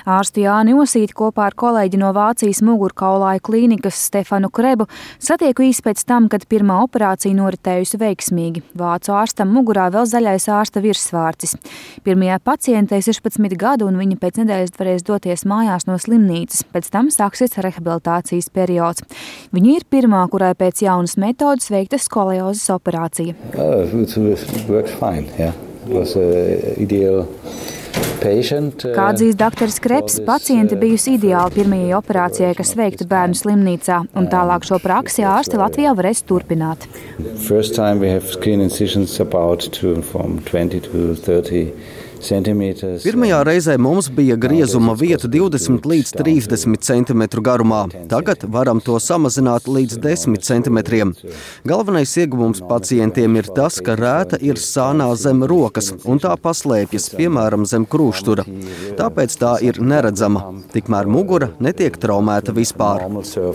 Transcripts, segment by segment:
Ārstu Jāni Osīti kopā ar kolēģi no Vācijas mugurkaulāju klīnikas Stefanu Krebu satieku īsi pēc tam, kad pirmā operācija noritējusi veiksmīgi. Vācu ārstam mugurā vēl zaļais ārsta virsvārcis. Pirmajā pacientei 16 gadu un viņa pēc nedēļas varēs doties mājās no slimnīcas. Pēc tam sāksies rehabilitācijas periods. Viņa ir pirmā, kurai pēc jaunas metodas veikta skoliozes operācija. Kā atzīst dr. Krebs, paciente bijusi ideāli pirmajai operācijai, kas veikta bērnu slimnīcā, un tālāk šo praksi ārsti Latvijā varēs turpināt. Pirmajā reizē mums bija griezuma vieta 20 līdz 30 cm garumā. Tagad varam to samazināt līdz 10 cm. Galvenais ieguvums pacientiem ir tas, ka rēta ir sānā zem rokas, un tā paslēpjas, piemēram, zem krūštura. Tāpēc tā ir neredzama. Tikmēr mugura netiek traumēta vispār.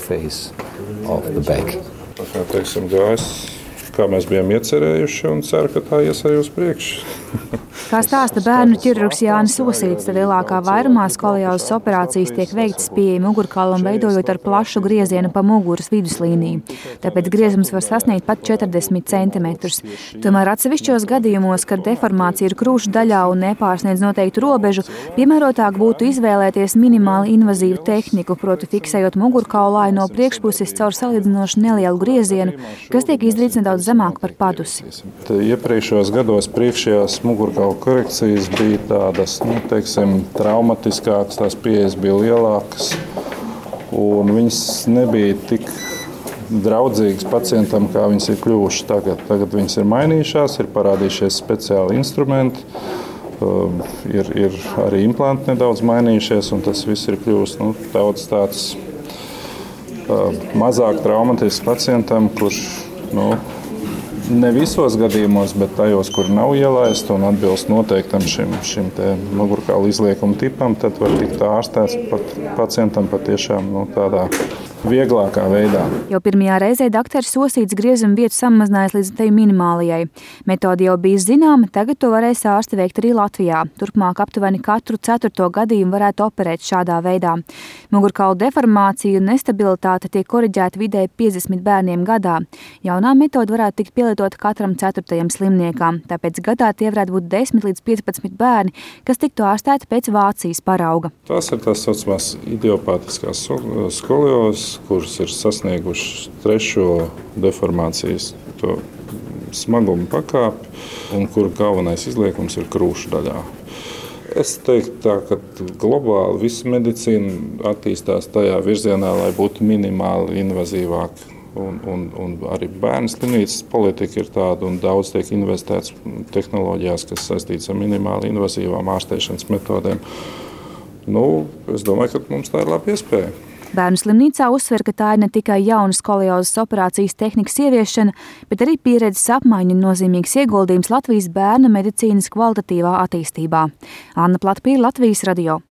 Kā mēs bijām iecerējuši, un ceru, ka tā ies arī uz priekšu. Kā stāsta bērnu ķirurgs Jānis Osīts, tad lielākā vairumā skoliozes operācijas tiek veiktas pieeja mugurkaulam, veidojot ar plašu griezienu pa muguras viduslīniju. Tāpēc griezums var sasniegt pat 40 cm. Tomēr atsevišķos gadījumos, kad deformācija ir krūšu daļā un nepārsniedz noteiktu robežu, piemērotāk būtu izvēlēties minimāli invazīvu tehniku, proti fiksējot mugurkaulāju no priekšpuses caur salīdzinoši nelielu griezienu, kas tiek izdarīts nedaudz zemāk par padusi. Iepriekšējos gados priekšējās mugurkaula korekcijas bija tādas, traumatiskākas, tās pieejas bija lielākas, un viņas nebija tik draudzīgas pacientam, kā viņas ir kļuvušas tagad. Tagad viņas ir mainījušās, ir parādījušies speciāli instrumenti, ir arī implanti nedaudz mainījušies, un tas viss ir kļuvis daudz tāds mazāk traumatisks pacientam, kurš ne visos gadījumos, bet tajos, kur nav ielaista un atbilst noteiktam šim te mugurkaula izliekuma tipam, tad var tikt ārstēts pacientam patiešām tādā vieglākā veidā. Jau pirmajā reizē dr. Osīts griezuma vietu samazinājis līdz tai minimālajai. Metode jau bija zināma, tagad to varēs ārsti veikt arī Latvijā. Turpmāk aptuveni katru 4. gadījumu varētu operēt šādā veidā. Mugurkaula deformācija un nestabilitāte tiek koriģēta vidēji 50 bērniem gadā. Jaunā metode varētu tikt pielietota katram 4. slimniekam, tāpēc gadā tie varētu būt 10 līdz 15 bērni, kas tiktu ārstēti pēc Vācijas parauga. Tās ir tās saucamās idiopātiskās skoliozes, kuras ir sasniegušas 3. deformācijas smaguma pakāpi, un kur galvenais izliekums ir krūšu daļā. Es teiktu tā, ka globāli visa medicīna attīstās tajā virzienā, lai būtu minimāli invazīvāka. Un arī bērnu slimnīcas politika ir tāda, un daudz tiek investēts tehnoloģijās, kas saistīts ar minimāli invazīvām ārstēšanas metodēm. Es domāju, ka mums tā ir laba iespēja. Bērnu slimnīcā uzsver, ka tā ir ne tikai jauna skoliozes operācijas tehnikas ieviešana, bet arī pieredzes apmaiņa un nozīmīgs ieguldījums Latvijas bērnu medicīnas kvalitatīvā attīstībā. Anna Platpīra, Latvijas radio.